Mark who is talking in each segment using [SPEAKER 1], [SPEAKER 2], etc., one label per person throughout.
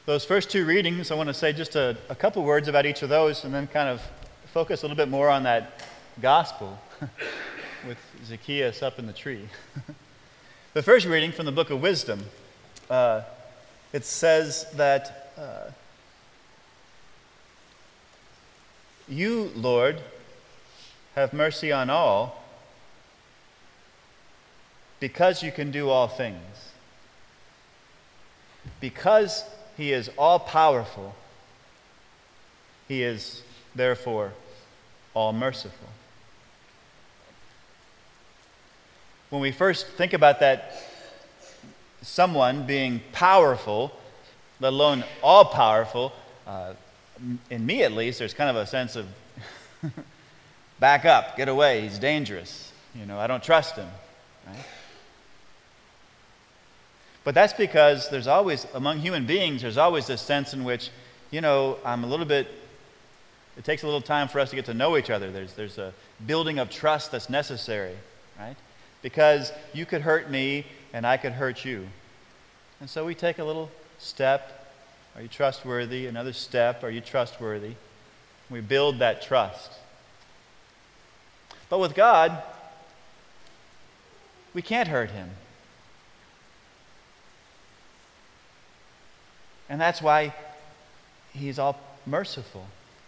[SPEAKER 1] Those first two readings, I want to say just a couple words about each of those and then kind of focus a little bit more on that gospel with Zacchaeus up in the tree. The first reading from the book of Wisdom, it says that you, Lord, have mercy on all because you can do all things. Because he is all-powerful, he is, therefore, all-merciful. When we first think about that someone being powerful, let alone all-powerful, in me at least, there's kind of a sense of back up, get away, he's dangerous. I don't trust him, right? But that's because there's always, among human beings, there's always this sense in which, I'm a little bit, it takes a little time for us to get to know each other. There's a building of trust that's necessary, right? Because you could hurt me and I could hurt you. And so we take a little step. Are you trustworthy? Another step. Are you trustworthy? We build that trust. But with God, we can't hurt him. And that's why he's all merciful.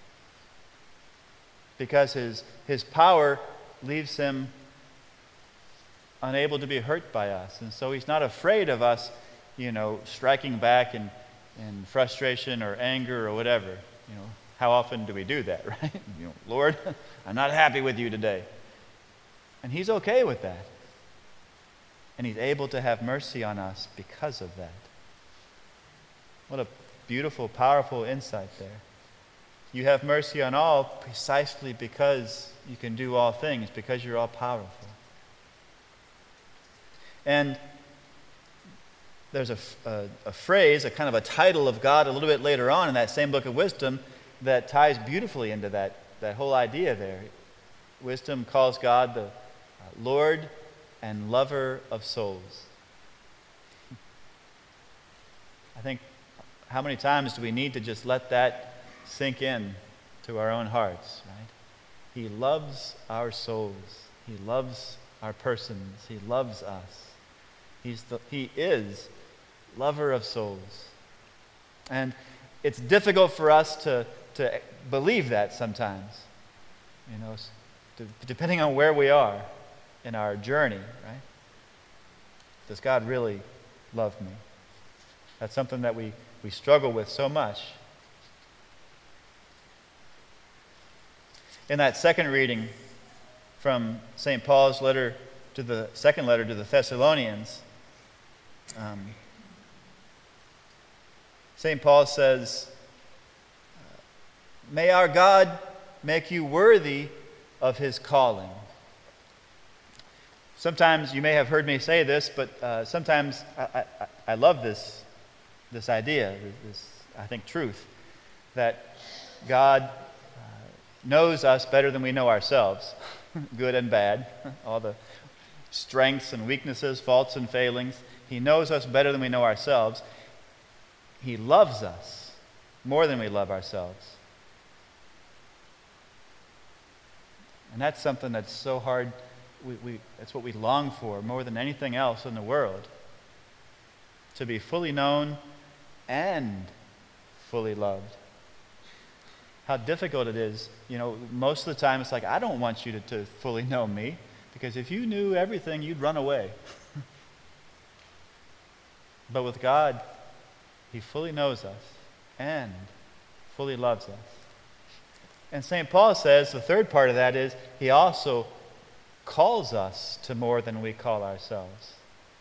[SPEAKER 1] Because his power leaves him unable to be hurt by us. And so he's not afraid of us, striking back in frustration or anger or whatever. How often do we do that, right? Lord, I'm not happy with you today. And he's okay with that. And he's able to have mercy on us because of that. What a beautiful, powerful insight there. You have mercy on all precisely because you can do all things, because you're all powerful. And there's a phrase, a kind of a title of God a little bit later on in that same book of Wisdom that ties beautifully into that whole idea there. Wisdom calls God the Lord and lover of souls. I think, how many times do we need to just let that sink in to our own hearts, right? He loves our souls. He loves our persons. He loves us. He is lover of souls. And it's difficult for us to believe that sometimes, depending on where we are in our journey, right? Does God really love me? That's something that we struggle with so much. In that second reading from St. Paul's second letter to the Thessalonians, St. Paul says, "May our God make you worthy of his calling." Sometimes you may have heard me say this, but sometimes I love this idea, this, I think, truth, that God knows us better than we know ourselves, good and bad, all the strengths and weaknesses, faults and failings. He knows us better than we know ourselves. He loves us more than we love ourselves. And that's something that's so hard. That's what we long for more than anything else in the world. To be fully known and fully loved. How difficult it is. Most of the time it's like, I don't want you to fully know me, because if you knew everything, you'd run away. But with God, he fully knows us and fully loves us. And St. Paul says the third part of that is he also calls us to more than we call ourselves.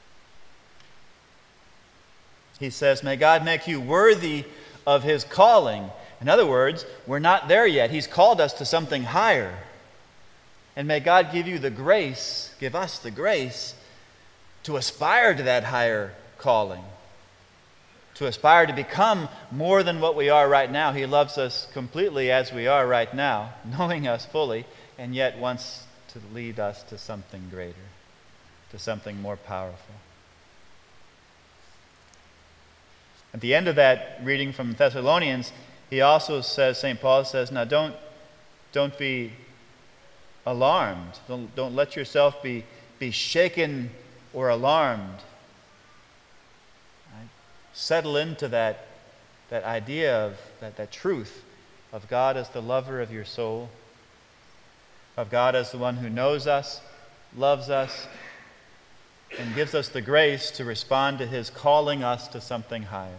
[SPEAKER 1] He says, "May God make you worthy of his calling." In other words, we're not there yet. He's called us to something higher. And may God give us the grace to aspire to that higher calling, to aspire to become more than what we are right now. He loves us completely as we are right now, knowing us fully, and yet wants to lead us to something greater, to something more powerful. At the end of that reading from Thessalonians, he also says, St. Paul says, now don't be alarmed. Don't let yourself be shaken or alarmed. Right? Settle into that idea of that truth of God as the lover of your soul, of God as the one who knows us, loves us, and gives us the grace to respond to his calling us to something higher.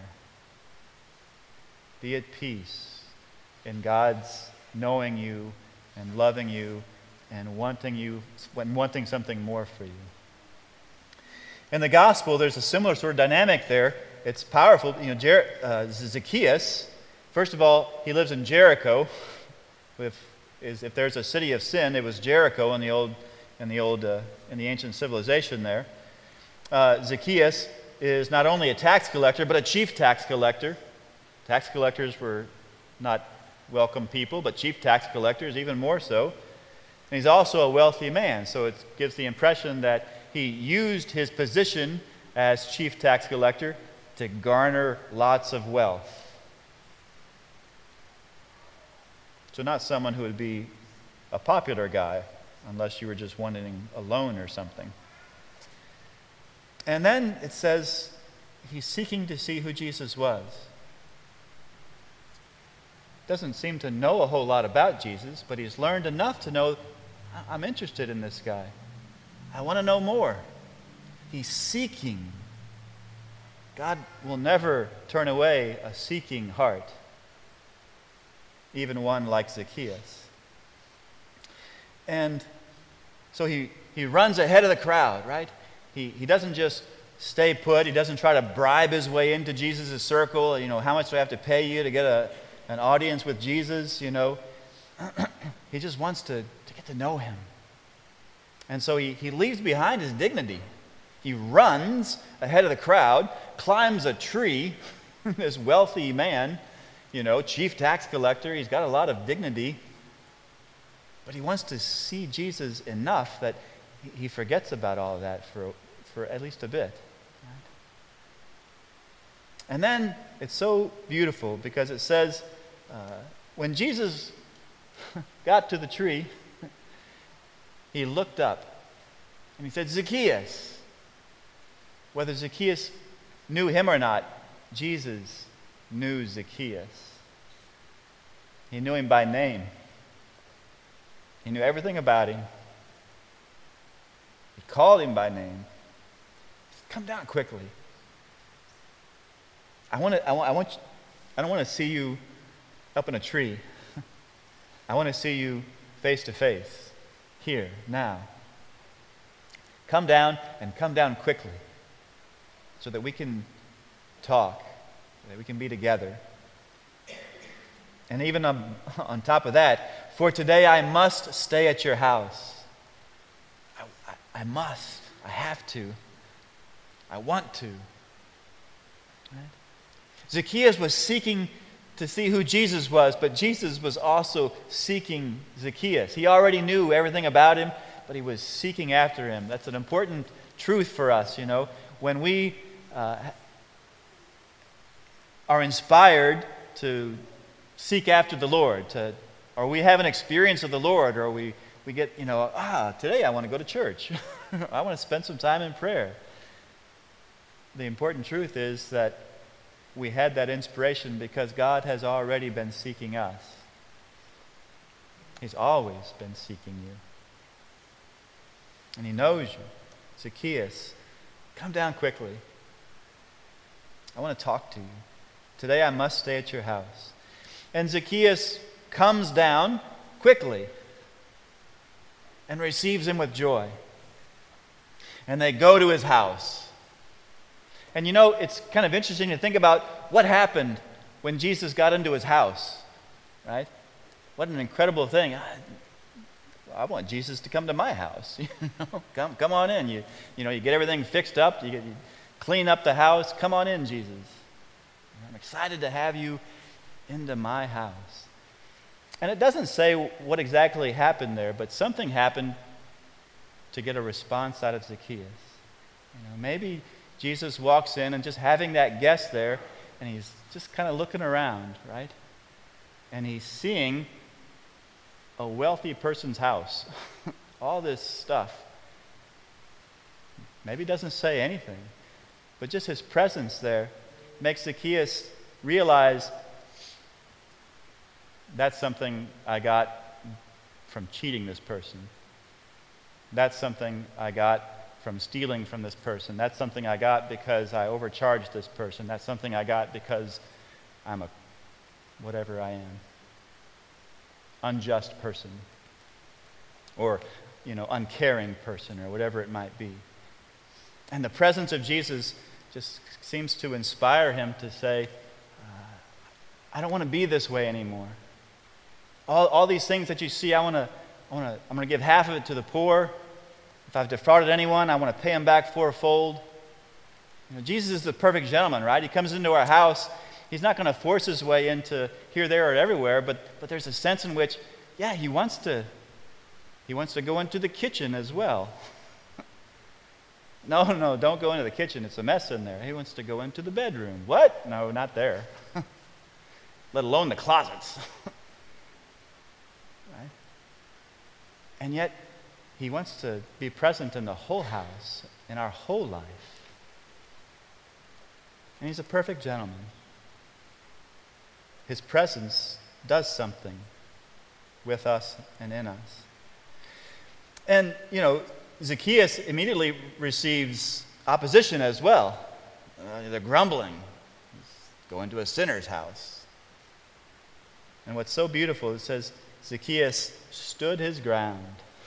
[SPEAKER 1] Be at peace in God's knowing you and loving you and wanting something more for you. In the gospel, there's a similar sort of dynamic there. It's powerful. Zacchaeus, first of all, he lives in Jericho. If there's a city of sin, it was Jericho in the ancient civilization there. Zacchaeus is not only a tax collector, but a chief tax collector. Tax collectors were not welcome people, but chief tax collectors even more so. And he's also a wealthy man, so it gives the impression that he used his position as chief tax collector to garner lots of wealth. So not someone who would be a popular guy, unless you were just wanting a loan or something. And then it says he's seeking to see who Jesus was. Doesn't seem to know a whole lot about Jesus, but he's learned enough to know, I'm interested in this guy. I want to know more. He's seeking. God will never turn away a seeking heart, even one like Zacchaeus. And so he runs ahead of the crowd, right? He doesn't just stay put. He doesn't try to bribe his way into Jesus' circle. How much do I have to pay you to get an audience with Jesus? He just wants to get to know him. And so he leaves behind his dignity. He runs ahead of the crowd, climbs a tree, this wealthy man, chief tax collector. He's got a lot of dignity. But he wants to see Jesus enough that he forgets about all of that for at least a bit. Right? And then it's so beautiful because it says, when Jesus got to the tree, he looked up and he said, Zacchaeus. Whether Zacchaeus knew him or not, Jesus knew Zacchaeus. He knew him by name. He knew everything about him. He called him by name. Come down quickly. I don't want to see you up in a tree. I want to see you face to face, here, now. Come down and come down quickly so that we can talk, that we can be together. And even on top of that, for today I must stay at your house. I must. I have to. I want to. Right? Zacchaeus was seeking to see who Jesus was, but Jesus was also seeking Zacchaeus. He already knew everything about him, but he was seeking after him. That's an important truth for us, When we are inspired to seek after the Lord, or we have an experience of the Lord, or we get, today I want to go to church. I want to spend some time in prayer. The important truth is that we had that inspiration because God has already been seeking us. He's always been seeking you. And he knows you. Zacchaeus, come down quickly. I want to talk to you. Today I must stay at your house. And Zacchaeus comes down quickly and receives him with joy. And they go to his house. And it's kind of interesting to think about what happened when Jesus got into his house, right? What an incredible thing. I want Jesus to come to my house. Come on in. You get everything fixed up. You clean up the house. Come on in, Jesus. I'm excited to have you into my house. And it doesn't say what exactly happened there, but something happened to get a response out of Zacchaeus. Maybe Jesus walks in and just having that guest there, and he's just kind of looking around, right? And he's seeing a wealthy person's house. All this stuff. Maybe he doesn't say anything, but just his presence there makes Zacchaeus realize that's something I got from cheating this person. That's something I got from stealing from this person. That's something I got because I overcharged this person. That's something I got because I'm a whatever I am. Unjust person. Or, uncaring person, or whatever it might be. And the presence of Jesus just seems to inspire him to say, I don't want to be this way anymore. All these things that you see, I'm going to give half of it to the poor. If I've defrauded anyone, I want to pay him back fourfold. Jesus is the perfect gentleman, right? He comes into our house. He's not going to force his way into here, there, or everywhere, but there's a sense in which, he wants to go into the kitchen as well. No, don't go into the kitchen. It's a mess in there. He wants to go into the bedroom. What? No, not there. Let alone the closets. Right? And yet, he wants to be present in the whole house, in our whole life. And he's a perfect gentleman. His presence does something with us and in us. And, Zacchaeus immediately receives opposition as well. They're grumbling. He's going to a sinner's house. And what's so beautiful, it says, Zacchaeus stood his ground.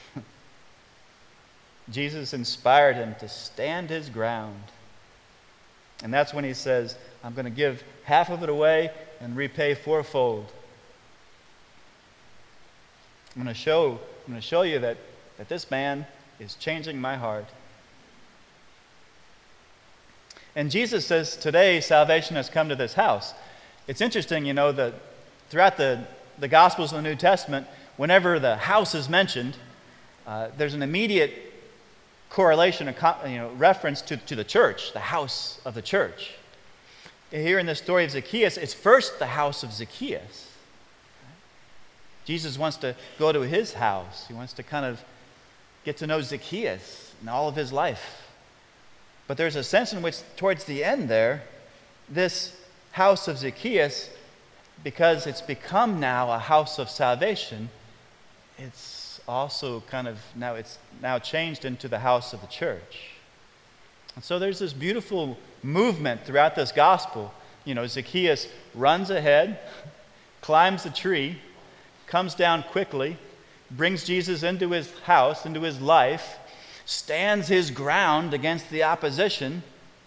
[SPEAKER 1] Jesus inspired him to stand his ground. And that's when he says, I'm going to give half of it away and repay fourfold. I'm going to show you that this man is changing my heart. And Jesus says, today salvation has come to this house. It's interesting, that throughout the Gospels in the New Testament, whenever the house is mentioned, there's an immediate correlation, reference to the church, the house of the church. Here in the story of Zacchaeus, it's first the house of Zacchaeus. Jesus wants to go to his house. He wants to kind of get to know Zacchaeus and all of his life. But there's a sense in which, towards the end there, this house of Zacchaeus, because it's become now a house of salvation, it's also now changed into the house of the church. And so there's this beautiful movement throughout this gospel. Zacchaeus runs ahead, climbs the tree, comes down quickly, brings Jesus into his house, into his life, stands his ground against the opposition,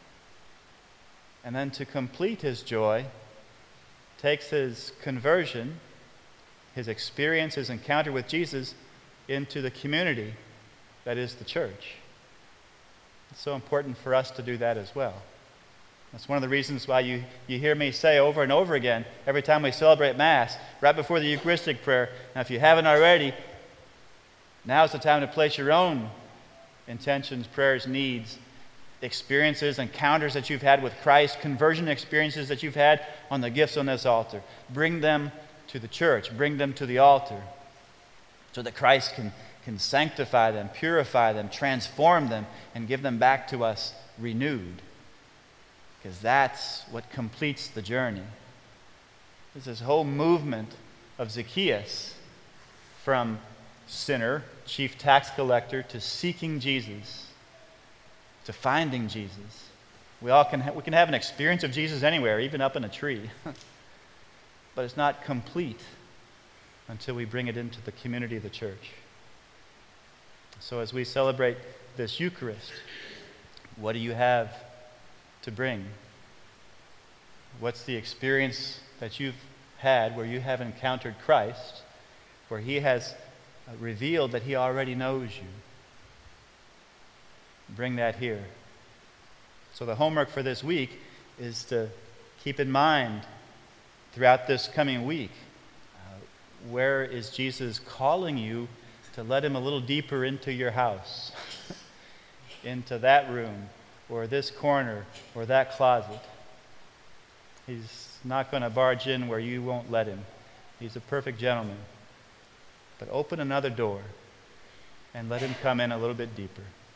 [SPEAKER 1] and then to complete his joy, takes his conversion, his experience, his encounter with Jesus, into the community that is the church. It's so important for us to do that as well. That's one of the reasons why you hear me say over and over again, every time we celebrate Mass, right before the Eucharistic prayer, now if you haven't already, now's the time to place your own intentions, prayers, needs, experiences, encounters that you've had with Christ, conversion experiences that you've had on the gifts on this altar. Bring them to the church. Bring them to the altar so that Christ can sanctify them, purify them, transform them, and give them back to us renewed. Because that's what completes the journey. There's this whole movement of Zacchaeus from sinner, chief tax collector, to seeking Jesus, to finding Jesus. We can have an experience of Jesus anywhere, even up in a tree. But it's not complete until we bring it into the community of the church. So as we celebrate this Eucharist, what do you have to bring? What's the experience that you've had where you have encountered Christ, where he has revealed that he already knows you? Bring that here. So the homework for this week is to keep in mind throughout this coming week, where is Jesus calling you to let him a little deeper into your house, into that room, or this corner, or that closet? He's not going to barge in where you won't let him. He's a perfect gentleman. But open another door and let him come in a little bit deeper.